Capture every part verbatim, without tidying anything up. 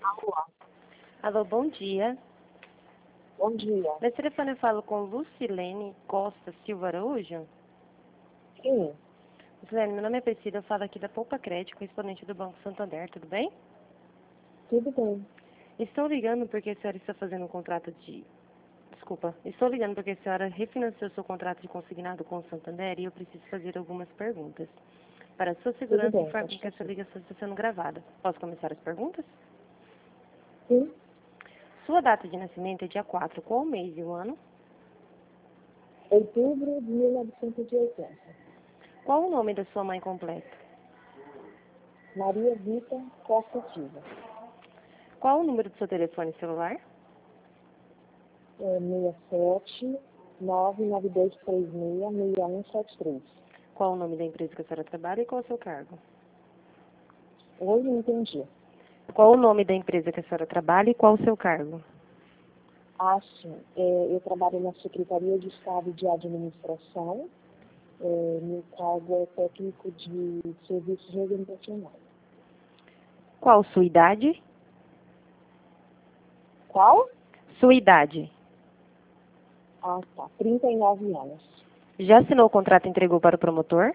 Alô, bom dia. Bom dia. Nesse telefone eu falo com Lucilene Costa Silva Araújo. Sim, Lucilene, meu nome é Priscila, eu falo aqui da Poupa Crédito, correspondente do Banco Santander, tudo bem? tudo bem. Estou ligando porque a senhora está fazendo um contrato de... Desculpa, estou ligando porque a senhora refinanciou seu contrato de consignado com o Santander e eu preciso fazer algumas perguntas. Para sua Tudo segurança, bem, informe pode que essa fazer. ligação está sendo gravada. Posso começar as perguntas? Sim, Sua data de nascimento é dia quatro, qual o mês e o ano? outubro de mil novecentos e oitenta. Qual o nome da sua mãe completa? Maria Vita Costa Silva. Qual o número do seu telefone celular? É seis sete nove nove dois três seis seis um sete três. Qual o nome da empresa que a senhora trabalha e qual o seu cargo? Hoje não entendi. Qual o nome da empresa que a senhora trabalha e qual o seu cargo? Ah, sim. É, eu trabalho na Secretaria de Estado de Administração. É, meu cargo é técnico de serviços organizacionais. Qual sua idade? Qual? Sua idade. Ah, tá. trinta e nove anos. Já assinou o contrato e entregou para o promotor?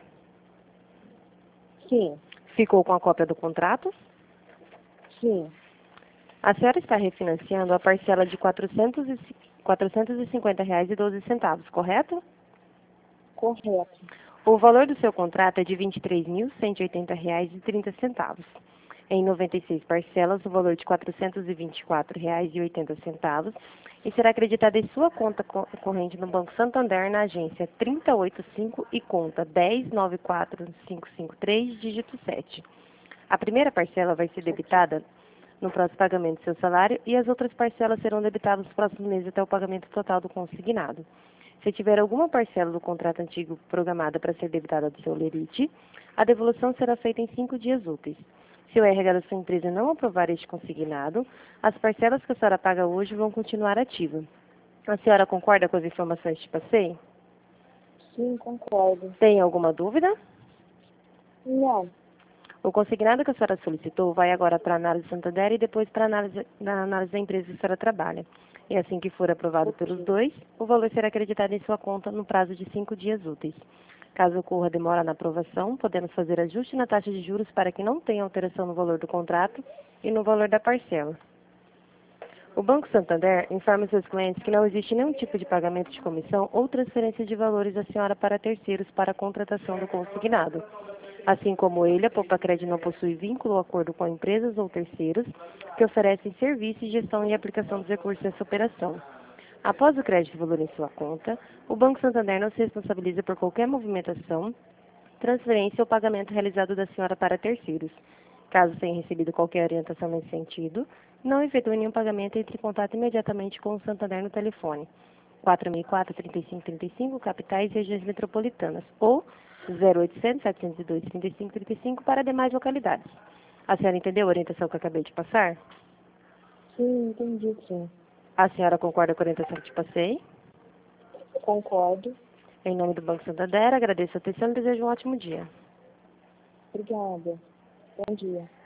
Sim, Ficou com a cópia do contrato? sim, A senhora está refinanciando a parcela de quatrocentos e quatrocentos e cinquenta reais e doze centavos, correto? correto. O valor do seu contrato é de vinte e três mil cento e oitenta reais e trinta centavos. Em noventa e seis parcelas, o valor de quatrocentos e vinte e quatro reais e oitenta centavos e será acreditado em sua conta co- corrente no Banco Santander na agência trinta e oitenta e cinco e conta dez nove quatro cinco cinco três, dígito sete. A primeira parcela vai ser debitada no próximo pagamento do seu salário e as outras parcelas serão debitadas nos próximos meses até o pagamento total do consignado. Se tiver alguma parcela do contrato antigo programada para ser debitada do seu lerite, a devolução será feita em cinco dias úteis. Se o R H da sua empresa não aprovar este consignado, as parcelas que a senhora paga hoje vão continuar ativas. A senhora concorda com as informações que te passei? Sim, concordo. Tem alguma dúvida? Não, O consignado que a senhora solicitou vai agora para a análise Santander e depois para a análise, na análise da empresa que a senhora trabalha. E assim que for aprovado pelos ok. dois, o valor será acreditado em sua conta no prazo de cinco dias úteis. Caso ocorra demora na aprovação, podemos fazer ajuste na taxa de juros para que não tenha alteração no valor do contrato e no valor da parcela. O Banco Santander informa seus clientes que não existe nenhum tipo de pagamento de comissão ou transferência de valores da senhora para terceiros para a contratação do consignado. Assim como ele, a Poupa Crédito não possui vínculo ou acordo com empresas ou terceiros que oferecem serviço, gestão e aplicação dos recursos dessa operação. Após o crédito valor em sua conta, o Banco Santander não se responsabiliza por qualquer movimentação, transferência ou pagamento realizado da senhora para terceiros. Caso tenha recebido qualquer orientação nesse sentido, não efetue nenhum pagamento e entre em contato imediatamente com o Santander no telefone quatro seis quatro, três cinco três cinco, capitais e regiões metropolitanas, ou zero oitocentos, setecentos e dois, trinta e cinco trinta e cinco para demais localidades. A senhora entendeu a orientação que eu acabei de passar? Sim, entendi, sim. A senhora concorda com a orientação que te passei? Concordo. Em nome do Banco Santander, agradeço a atenção e desejo um ótimo dia. Obrigada. Bom dia.